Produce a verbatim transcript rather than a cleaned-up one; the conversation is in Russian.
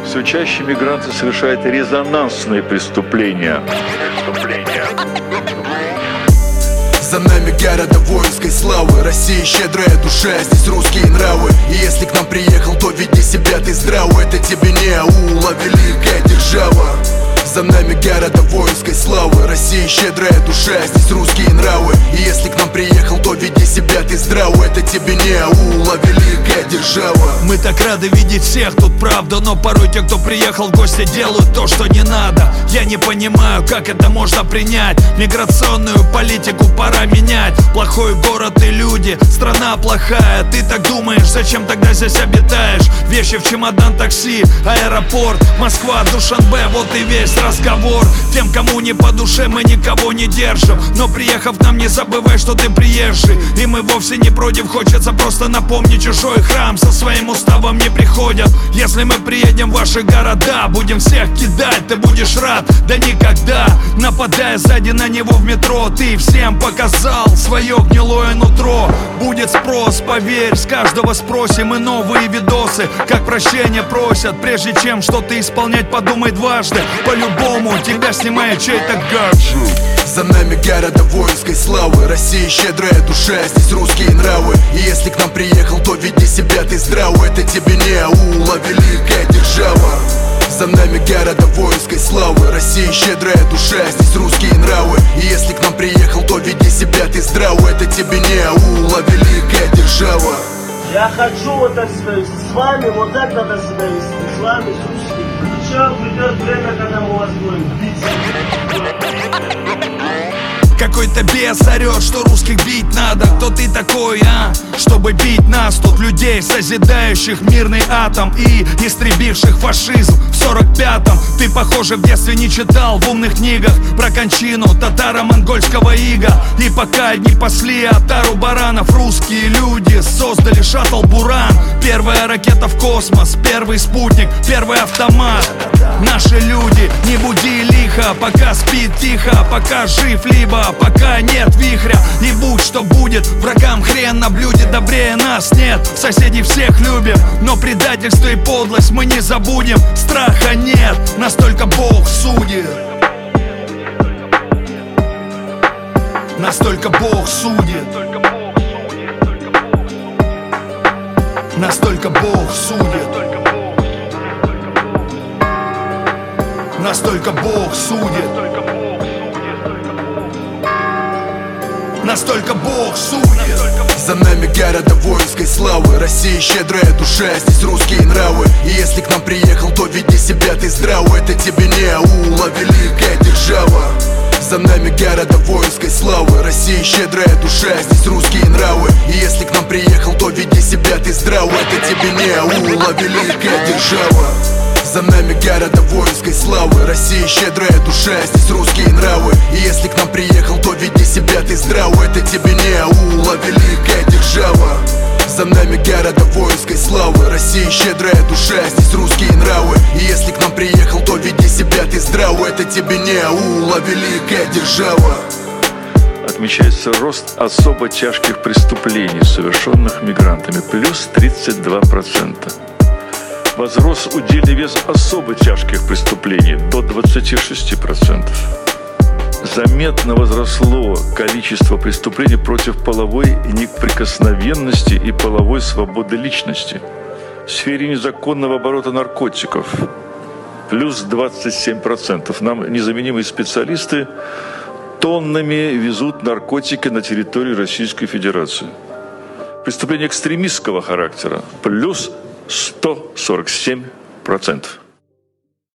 Все чаще мигранты совершают резонансные преступления. преступления. За нами города воинской славы, Россия щедрая душа, здесь русские нравы. И если к нам приехал, то веди себя ты здраво. Это тебе не аула, великая держава. За нами города воинской славы, Россия щедрая душа, здесь русские нравы. И если к нам приехал, то веди себя ты здраво. Это тебе не аула, великая держава. Мы так рады видеть всех, тут правда. Но порой те, кто приехал в гости, делают то, что не надо. Я не понимаю, как это можно принять. Миграционную политику пора менять. Плохой город и люди, страна плохая. Ты так думаешь, зачем тогда здесь обитаешь? Вещи в чемодан, такси, аэропорт, Москва, Душанбе, вот и весь разговор. Тем, кому не по душе, мы никого не держим. Но приехав к нам, не забывай, что ты приезжий. И мы вовсе не против, хочется просто напомнить. Чужой храм со своим уставом не приходят. Если мы приедем в ваши города, будем всех кидать, ты будешь рад, да никогда. Нападая сзади на него в метро, ты всем показал свое гнилое нутро. Будет спрос, поверь, с каждого спросим. И новые видосы, как прощения просят. Прежде чем что-то исполнять, подумай дважды. По-любому тебя снимает чей-то гаджет. За нами города воинской славы, Россия щедрая душа, здесь русские нравы. И если к нам приехал, то веди себя ты здраво. Это тебе не аула, великая держава. За нами города воинской славы, Россия щедрая душа, здесь русские нравы. И если к нам приехал, то веди себя ты здраво. Это тебе не аула, великая держава. Я хочу вот так себя вести с вами, вот так надо себя вести, с вами, с русскими. Причем придет время, когда мы вас будем бить. Какой-то бес орет, что русских бить надо. Кто ты такой, а? Чтобы бить нас, тут людей, созидающих мирный атом и истребивших фашизм в сорок пятом. Ты, похоже, в детстве не читал в умных книгах про кончину татаро-монгольского ига. И пока одни пасли отару баранов, русские люди создали шаттл «Буран». Первая ракета в космос, первый спутник, первый автомат. Наши люди, не буди лихо, пока спит тихо, пока жив, либо пока нет вихря. И будь что будет, врагам хрен на блюде, добрее нас нет. Соседей всех любим, но предательство и подлость мы не забудем. Страха нет, настолько Бог судит. Настолько Бог судит. Настолько Бог судит. Настолько Бог судит. Настолько Бог судит. За нами города воинской славы, Россия щедрая душа, здесь русские нравы. И если к нам приехал, то веди себя ты здраво. Это тебе не аула, великая держава. За нами города воинской славы, Россия щедрая душа, здесь русские нравы. И если к нам приехал, то веди себя ты здраво. Это тебе не аула, великая держава. За нами города воинской славы, Россия щедрая душа, здесь русские нравы. И если к нам приехал, то веди себя ты здраво. Это тебе не аула, великая держава. За нами города воинской славы, Россия щедрая душа, здесь русские нравы. И если к нам приехал, то веди себя ты здраво. Это тебе не аула, великая держава. Отмечается рост особо тяжких преступлений, совершенных мигрантами, плюс тридцать два процента. Возрос удельный вес особо тяжких преступлений до двадцати шести процентов. Заметно возросло количество преступлений против половой неприкосновенности и половой свободы личности. В сфере незаконного оборота наркотиков плюс двадцать семь процентов. Нам незаменимые специалисты тоннами везут наркотики на территорию Российской Федерации. Преступления экстремистского характера плюс сто сорок семь процентов.